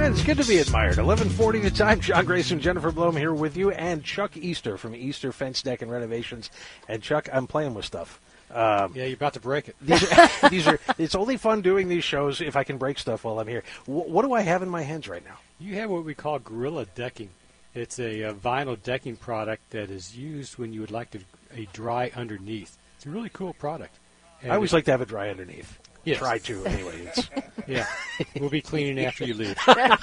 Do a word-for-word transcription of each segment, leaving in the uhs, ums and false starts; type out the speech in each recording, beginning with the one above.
right, it's good to be admired. eleven forty the time. John Grayson, Jennifer Blome here with you, and Chuck Easter from Easter Fence Deck and Renovations. And Chuck, I'm playing with stuff. Um, yeah, you're about to break it. These are, these are. It's only fun doing these shows if I can break stuff while I'm here. W- what do I have in my hands right now? You have what we call Gorilla Decking. It's a, a vinyl decking product that is used when you would like to, a dry underneath. It's a really cool product. And I always like to have it dry underneath. Yes. Try to, anyway. It's yeah, we'll be cleaning after you leave. Well,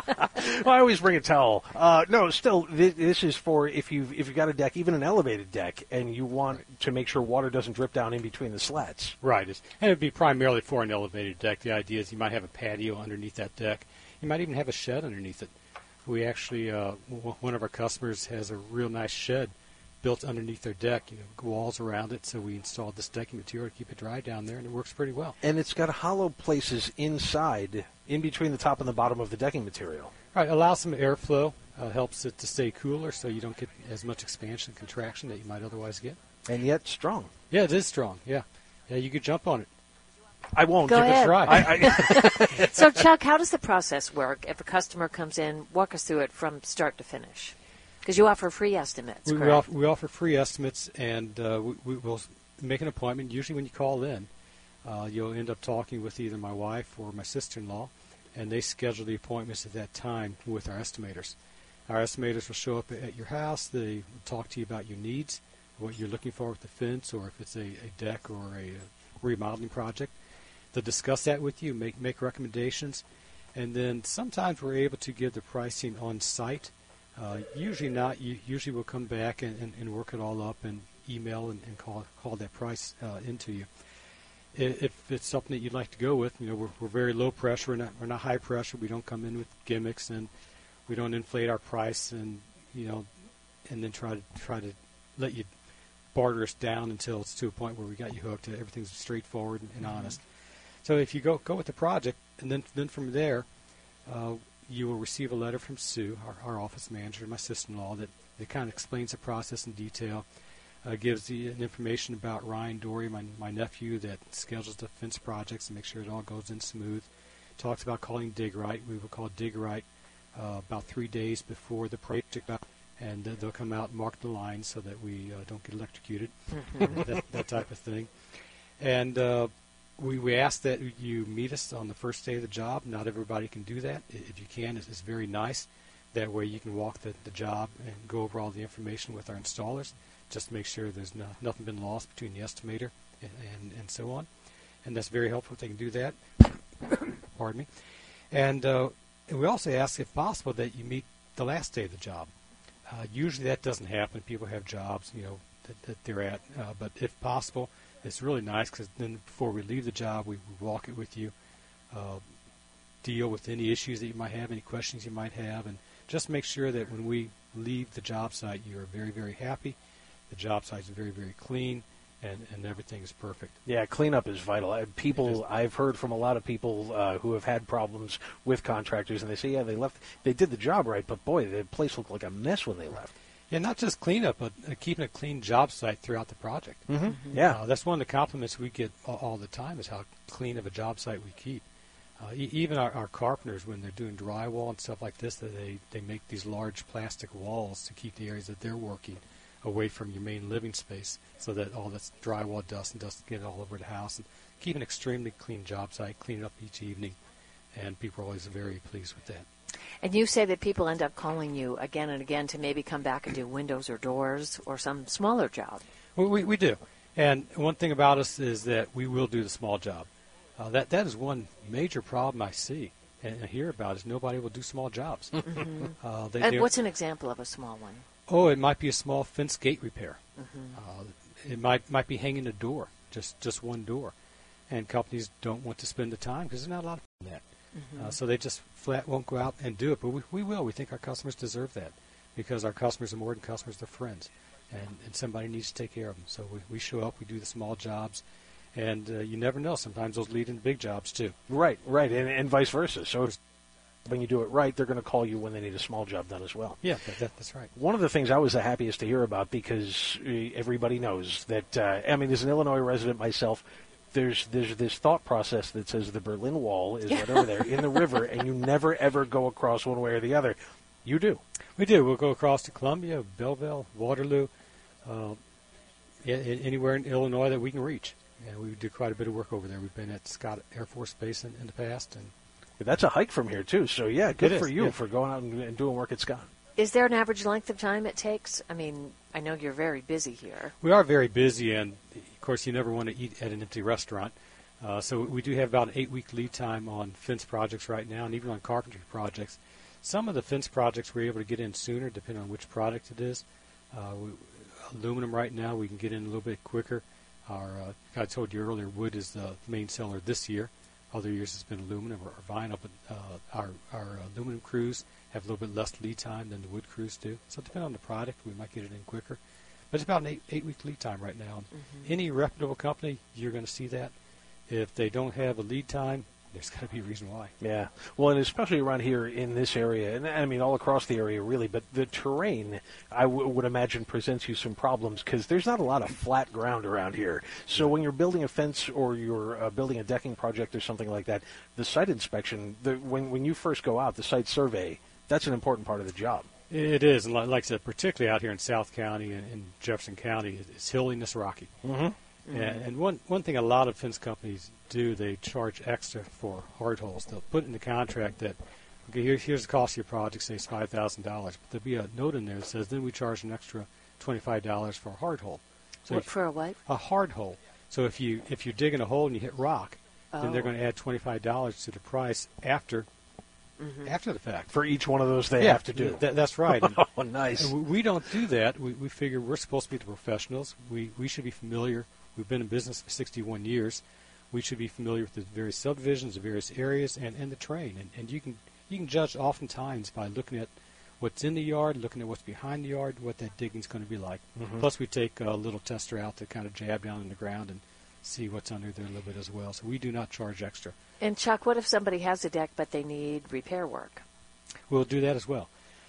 I always bring a towel. Uh, no, still, this, this is for if you've, if you've got a deck, even an elevated deck, and you want to make sure water doesn't drip down in between the slats. Right. It's, and it would be primarily for an elevated deck. The idea is you might have a patio underneath that deck. You might even have a shed underneath it. We actually, uh, w- one of our customers has a real nice shed built underneath their deck, you know, walls around it, so we installed this decking material to keep it dry down there, and it works pretty well. And it's got hollow places inside, in between the top and the bottom of the decking material. Right, allows some airflow, uh, helps it to stay cooler, so you don't get as much expansion and contraction that you might otherwise get. And yet strong. Yeah, it is strong, yeah. Yeah, you could jump on it. I won't. Go Give ahead. it a try. I, I So, Chuck, how does the process work if a customer comes in? Walk us through it from start to finish. Because you offer free estimates, we, correct? we, offer, we offer free estimates, and uh, we, we will make an appointment. Usually when you call in, uh, you'll end up talking with either my wife or my sister-in-law, and they schedule the appointments at that time with our estimators. Our estimators will show up at your house. They will talk to you about your needs, what you're looking for with the fence, or if it's a, a deck or a, a remodeling project. They'll discuss that with you, make, make recommendations, and then sometimes we're able to give the pricing on site. Uh, usually not. You, usually we'll come back and, and, and work it all up and email and, and call call that price uh, into you. If, if it's something that you'd like to go with, you know, we're, we're very low pressure. We're not, we're not high pressure. We don't come in with gimmicks, and we don't inflate our price, and you know, and then try to try to let you barter us down until it's to a point where we got you hooked. Everything's straightforward and, and mm-hmm. honest. So if you go go with the project, and then then from there. Uh, You will receive a letter from Sue, our, our office manager, and my sister-in-law, that, that kind of explains the process in detail, uh, gives the information about Ryan Dory, my, my nephew, that schedules the fence projects and makes sure it all goes in smooth. Talks about calling Dig-Right. We will call Dig-Right uh, about three days before the project, and uh, they'll come out and mark the lines so that we uh, don't get electrocuted, that, that type of thing. And uh, We, we ask that you meet us on the first day of the job. Not everybody can do that. If you can, it's, it's very nice. That way you can walk the, the job and go over all the information with our installers, just to make sure there's no, nothing been lost between the estimator and, and, and so on. And that's very helpful if they can do that. Pardon me. And, uh, and we also ask, if possible, that you meet the last day of the job. Uh, usually that doesn't happen. People have jobs, you know, that, that they're at. Uh, but if possible, it's really nice because then before we leave the job, we, we walk it with you, uh, deal with any issues that you might have, any questions you might have, and just make sure that when we leave the job site, you are very, very happy. The job site is very, very clean, and, and everything is perfect. Yeah, cleanup is vital. People, I've heard from a lot of people uh, who have had problems with contractors, and they say, yeah, they left, they did the job right, but boy, the place looked like a mess when they left. Yeah, not just cleanup, but uh, keeping a clean job site throughout the project. Mm-hmm. Mm-hmm. Yeah, uh, that's one of the compliments we get all, all the time is how clean of a job site we keep. Uh, e- even our, our carpenters, when they're doing drywall and stuff like this, that they they make these large plastic walls to keep the areas that they're working away from your main living space, so that all this drywall dust and dust get all over the house. And keep an extremely clean job site, clean it up each evening, and people are always very pleased with that. And you say that people end up calling you again and again to maybe come back and do windows or doors or some smaller job. Well, we, we do. And one thing about us is that we will do the small job. Uh, that That is one major problem I see and I hear about is nobody will do small jobs. Mm-hmm. uh, they, and what's an example of a small one? Oh, it might be a small fence gate repair. Mm-hmm. Uh, it might might be hanging a door, just, just one door. And companies don't want to spend the time because there's not a lot of that. Mm-hmm. Uh, so they just flat won't go out and do it. But we, we will. We think our customers deserve that because our customers are more than customers. They're friends. And, and somebody needs to take care of them. So we, we show up. We do the small jobs. And uh, you never know. Sometimes those lead into big jobs, too. Right, right. And, and vice versa. So when you do it right, they're going to call you when they need a small job done as well. Yeah, that, that, that's right. One of the things I was the happiest to hear about, because everybody knows that, uh, I mean, as an Illinois resident myself, there's there's this thought process that says the Berlin Wall is right over there in the river, and you never ever go across one way or the other. You do. We do. We'll go across to Columbia, Belleville, Waterloo, uh, I- I- anywhere in Illinois that we can reach. And we do quite a bit of work over there. We've been at Scott Air Force Base in, in the past. And That's a hike from here, too. So, yeah, good It for is, you yeah. for going out and, and doing work at Scott. Is there an average length of time it takes? I mean, I know you're very busy here. we are very busy, and, of course, you never want to eat at an empty restaurant. Uh, so we do have about an eight-week lead time on fence projects right now, and even on carpentry projects. Some of the fence projects we're able to get in sooner, depending on which product it is. Uh, we, aluminum right now, we can get in a little bit quicker. Our, uh, I told you earlier, wood is the main seller this year. Other years it's been aluminum or, or vinyl, but uh, our, our aluminum crews have a little bit less lead time than the wood crews do. So depending on the product, we might get it in quicker. But it's about an eight, eight-week lead time right now. Mm-hmm. Any reputable company, you're going to see that. If they don't have a lead time, there's got to be a reason why. Yeah. Well, and especially around here in this area, and I mean all across the area really, but the terrain, I w- would imagine, presents you some problems because there's not a lot of flat ground around here. So when you're building a fence or you're uh, building a decking project or something like that, the site inspection, the, when, when you first go out, the site survey, that's an important part of the job. It is, and like, like I said, particularly out here in South County and in Jefferson County, it's hilly and it's rocky. Mm-hmm. Mm-hmm. And, and one, one thing a lot of fence companies do, they charge extra for hard holes. They'll put in the contract that, okay, here, here's the cost of your project, say it's five thousand dollars. But there'll be a note in there that says, then we charge an extra twenty-five dollars for a hard hole. So What, if- for a what? a hard hole. So if, you, if you're digging a hole and you hit rock, then they're Oh. going to add twenty-five dollars to the price after Mm-hmm. after the fact. For each one of those they yeah, have to do. th- that's right. And, Oh, nice. and we we don't do that. We, we figure we're supposed to be the professionals. We we should be familiar. We've been in business for sixty-one years. We should be familiar with the various subdivisions, the various areas, and, and the terrain. And, and you can you can judge oftentimes by looking at what's in the yard, looking at what's behind the yard, what that digging's going to be like. Mhm. Plus, we take a little tester out to kind of jab down in the ground and see what's under there a little bit as well. So we do not charge extra. And Chuck, what if somebody has a deck but they need repair work? We'll do that as well.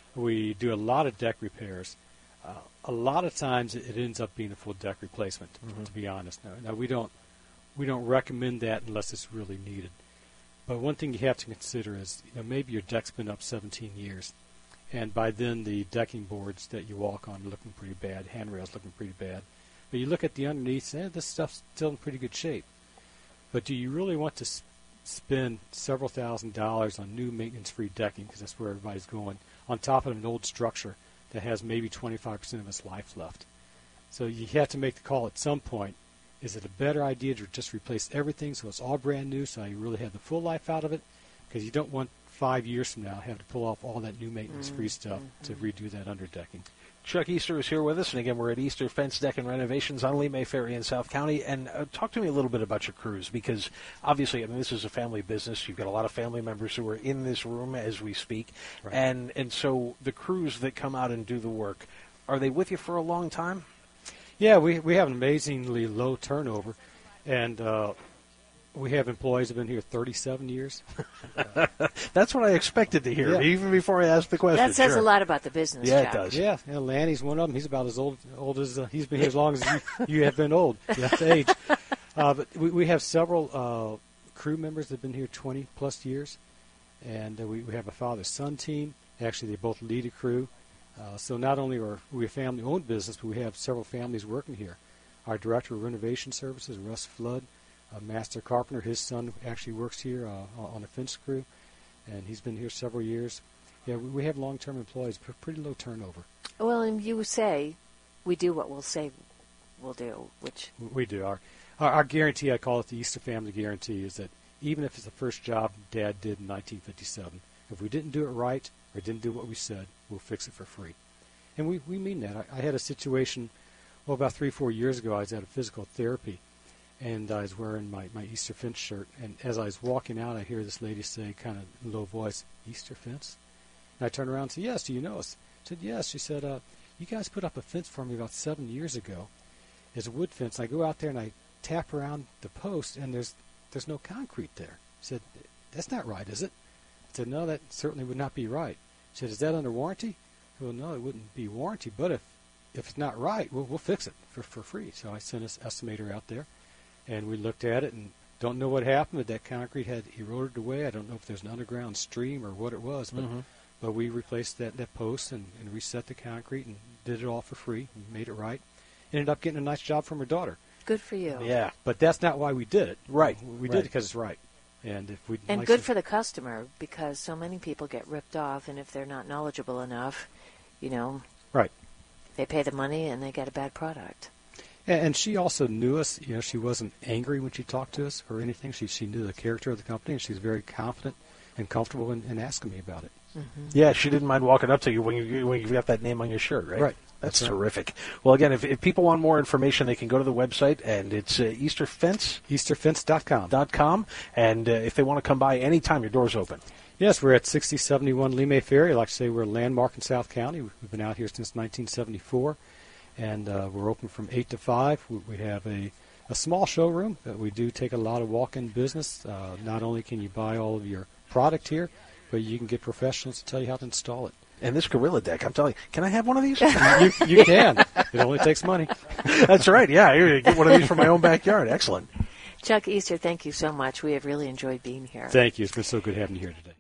We do a lot of deck repairs. Uh, a lot of times it, it ends up being a full deck replacement, Mhm. to be honest. Now, now we don't we don't recommend that unless it's really needed. But one thing you have to consider is, you know, maybe your deck's been up seventeen years, and by then the decking boards that you walk on are looking pretty bad, handrails looking pretty bad. But you look at the underneath, and eh, this stuff's still in pretty good shape. But do you really want to s- spend several thousand dollars on new maintenance-free decking, because that's where everybody's going, on top of an old structure that has maybe twenty-five percent of its life left? So you have to make the call at some point. Is it a better idea to just replace everything so it's all brand new, so you really have the full life out of it? Because you don't want five years from now have to pull off all that new maintenance-free stuff to redo that underdecking. Chuck Easter is here with us, and again, we're at Easter Fence Deck and Renovations on Lee May Ferry in South County. And uh, talk to me a little bit about your crews, because obviously, I mean, this is a family business. You've got a lot of family members who are in this room as we speak, Right. and and so the crews that come out and do the work, are they with you for a long time? Yeah, we we have an amazingly low turnover, and uh, we have employees who have been here thirty-seven years. That's what I expected to hear, Yeah. even before I asked the question. That says Sure. a lot about the business, Yeah, it Chuck. does. Yeah, yeah, Lanny's one of them. He's about as old old as uh, he's been here as long as you, you have been old. That's age. Uh, but we, we have several uh, crew members that have been here twenty plus years, and uh, we, we have a father-son team. Actually, they both lead a crew. Uh, so not only are we a family-owned business, but we have several families working here. Our director of renovation services, Russ Flood, a master carpenter, his son actually works here uh, on a fence crew, and he's been here several years. Yeah, we, we have long-term employees, pr- pretty low turnover. Well, and you say we do what we'll say we'll do, which We- We do. Our, our our guarantee, I call it the Easter Family Guarantee, is that even if it's the first job Dad did in nineteen fifty-seven, if we didn't do it right or didn't do what we said, we'll fix it for free. And we, we mean that. I, I had a situation, well, about three, four years ago, I was at a physical therapy, and I was wearing my, my Easter fence shirt, and as I was walking out, I hear this lady say, kind of low voice, "Easter fence?" And I turned around and said, "Yes, do you know us?" I said, "Yes." She said, uh, "You guys put up a fence for me about seven years ago. It's a wood fence. I go out there and I tap around the post, and there's there's no concrete there." I said, "That's not right, is it?" I said, "No, that certainly would not be right." She said, "Is that under warranty?" I said, "Well, no, it wouldn't be warranty, but if if it's not right, we'll, we'll fix it for, for free." So I sent an estimator out there, and we looked at it and don't know what happened, but that concrete had eroded away. I don't know if there's an underground stream or what it was, but Mm-hmm. but we replaced that, that post and, and reset the concrete and did it all for free and made it right. Ended up getting a nice job from her daughter. Good for you. Yeah. But that's not why we did it. Right. We did Right. it because it's right. And if we And like good to- for the customer, because so many people get ripped off, and if they're not knowledgeable enough, you know, right. they pay the money and they get a bad product. And, and she also knew us. You know, she wasn't angry when she talked to us or anything. She she knew the character of the company, and she's very confident and comfortable in, in asking me about it. Yeah, she didn't mind walking up to you when you when you've got that name on your shirt, right? Right. That's, That's right. terrific. Well, again, if, if people want more information, they can go to the website, and it's uh, easter fence Easter Fence dot com. dot com. And uh, if they want to come by anytime, your door's open. Yes, we're at sixty seventy-one Lee May Ferry. I like to say we're a landmark in South County. We've been out here since nineteen seventy-four, and uh, we're open from eight to five. We, we have a, a small showroom. Uh, we do take a lot of walk-in business. Uh, not only can you buy all of your product here, but you can get professionals to tell you how to install it. And this Gorilla Deck, I'm telling you, can I have one of these? you, you can. It only takes money. That's right. Yeah, here, get one of these for my own backyard. Excellent. Chuck Easter, thank you so much. We have really enjoyed being here. Thank you. It's been so good having you here today.